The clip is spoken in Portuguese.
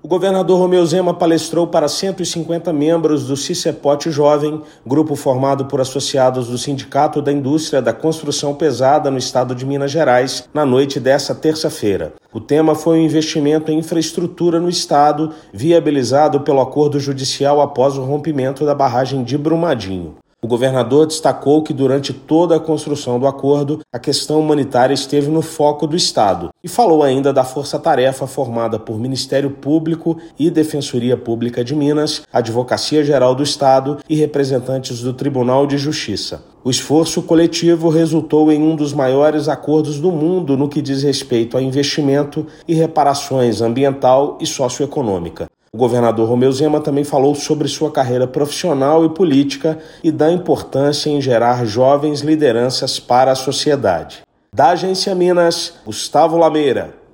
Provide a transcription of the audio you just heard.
governador Romeu Zema palestrou para 150 membros do CICEPOT Jovem, grupo formado por associados do Sindicato da Indústria da Construção Pesada no estado de Minas Gerais, na noite desta terça-feira. O tema foi o investimento em infraestrutura no estado, viabilizado pelo acordo judicial após o rompimento da barragem de Brumadinho. O governador destacou que durante toda a construção do acordo, a questão humanitária esteve no foco do estado e falou ainda da força-tarefa formada por Ministério Público e Defensoria Pública de Minas, Advocacia Geral do Estado e representantes do Tribunal de Justiça. O esforço coletivo resultou em um dos maiores acordos do mundo no que diz respeito a investimento e reparações ambiental e socioeconômica. O governador Romeu Zema também falou sobre sua carreira profissional e política e da importância em gerar jovens lideranças para a sociedade. Da Agência Minas, Gustavo Lameira.